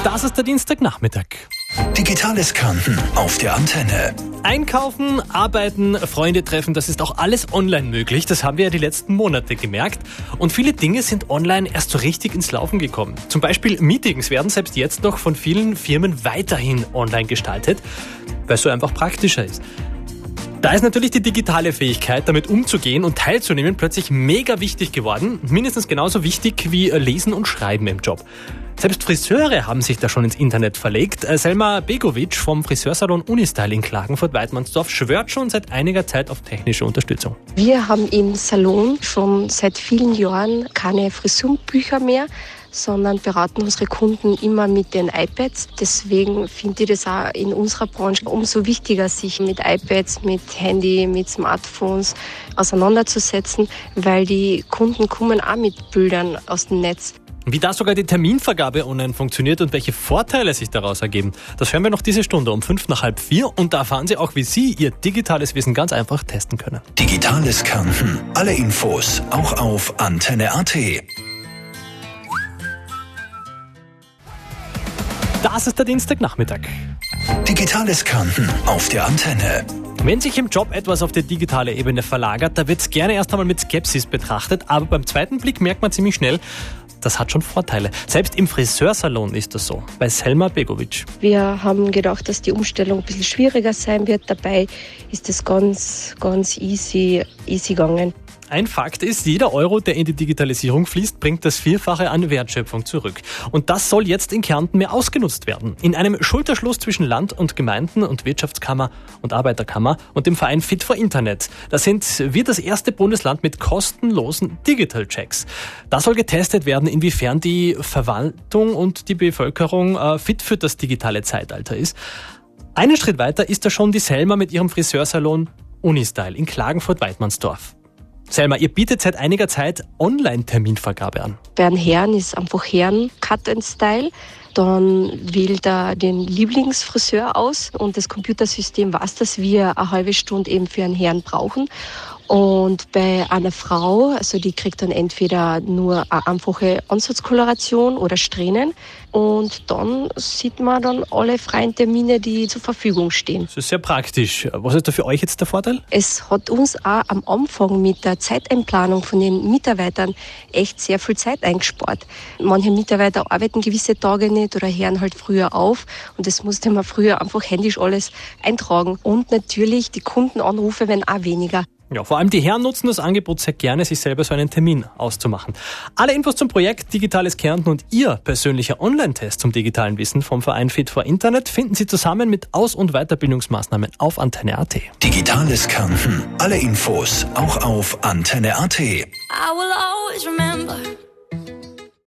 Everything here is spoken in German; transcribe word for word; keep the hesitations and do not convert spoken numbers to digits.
Das ist der Dienstagnachmittag. Digitales Kärnten auf der Antenne. Einkaufen, arbeiten, Freunde treffen, das ist auch alles online möglich. Das haben wir ja die letzten Monate gemerkt. Und viele Dinge sind online erst so richtig ins Laufen gekommen. Zum Beispiel Meetings werden selbst jetzt noch von vielen Firmen weiterhin online gestaltet, weil es so einfach praktischer ist. Da ist natürlich die digitale Fähigkeit, damit umzugehen und teilzunehmen, plötzlich mega wichtig geworden. Mindestens genauso wichtig wie Lesen und Schreiben im Job. Selbst Friseure haben sich da schon ins Internet verlegt. Selma Begovic vom Friseursalon Unistyle in Klagenfurt-Weidmannsdorf schwört schon seit einiger Zeit auf technische Unterstützung. Wir haben im Salon schon seit vielen Jahren keine Frisurbücher mehr, sondern beraten unsere Kunden immer mit den iPads. Deswegen finde ich das auch in unserer Branche umso wichtiger, sich mit iPads, mit Handy, mit Smartphones auseinanderzusetzen, weil die Kunden kommen auch mit Bildern aus dem Netz. Wie da sogar die Terminvergabe online funktioniert und welche Vorteile sich daraus ergeben, das hören wir noch diese Stunde um fünf nach halb vier und da erfahren Sie auch, wie Sie Ihr digitales Wissen ganz einfach testen können. Digitales Kärnten. Alle Infos auch auf Antenne Punkt A T. Das ist der Dienstagnachmittag. Digitales Kärnten auf der Antenne. Wenn sich im Job etwas auf die digitale Ebene verlagert, da wird es gerne erst einmal mit Skepsis betrachtet, aber beim zweiten Blick merkt man ziemlich schnell, das hat schon Vorteile. Selbst im Friseursalon ist das so, bei Selma Begovic. Wir haben gedacht, dass die Umstellung ein bisschen schwieriger sein wird. Dabei ist es ganz, ganz easy, easy gegangen. Ein Fakt ist, jeder Euro, der in die Digitalisierung fließt, bringt das Vierfache an Wertschöpfung zurück. Und das soll jetzt in Kärnten mehr ausgenutzt werden. In einem Schulterschluss zwischen Land und Gemeinden und Wirtschaftskammer und Arbeiterkammer und dem Verein Fit for Internet. Da sind wir das erste Bundesland mit kostenlosen Digital Checks. Da soll getestet werden, inwiefern die Verwaltung und die Bevölkerung äh, fit für das digitale Zeitalter ist. Einen Schritt weiter ist da schon die Selma mit ihrem Friseursalon Unistyle in Klagenfurt-Weidmannsdorf. Selma, ihr bietet seit einiger Zeit Online-Terminvergabe an. Bei einem Herrn ist einfach Herrn Cut and Style. Dann wählt er den Lieblingsfriseur aus und das Computersystem weiß, dass wir eine halbe Stunde eben für einen Herrn brauchen. Und bei einer Frau, also die kriegt dann entweder nur eine einfache Ansatzkoloration oder Strähnen. Und dann sieht man dann alle freien Termine, die zur Verfügung stehen. Das ist sehr praktisch. Was ist da für euch jetzt der Vorteil? Es hat uns auch am Anfang mit der Zeiteinplanung von den Mitarbeitern echt sehr viel Zeit eingespart. Manche Mitarbeiter arbeiten gewisse Tage nicht oder hören halt früher auf. Und das musste man früher einfach händisch alles eintragen. Und natürlich die Kundenanrufe werden auch weniger. Ja, vor allem die Herren nutzen das Angebot sehr gerne, sich selber so einen Termin auszumachen. Alle Infos zum Projekt Digitales Kärnten und Ihr persönlicher Online-Test zum digitalen Wissen vom Verein Fit for Internet finden Sie zusammen mit Aus- und Weiterbildungsmaßnahmen auf Antenne Punkt A T. Digitales Kärnten. Alle Infos auch auf Antenne Punkt A T. I will always remember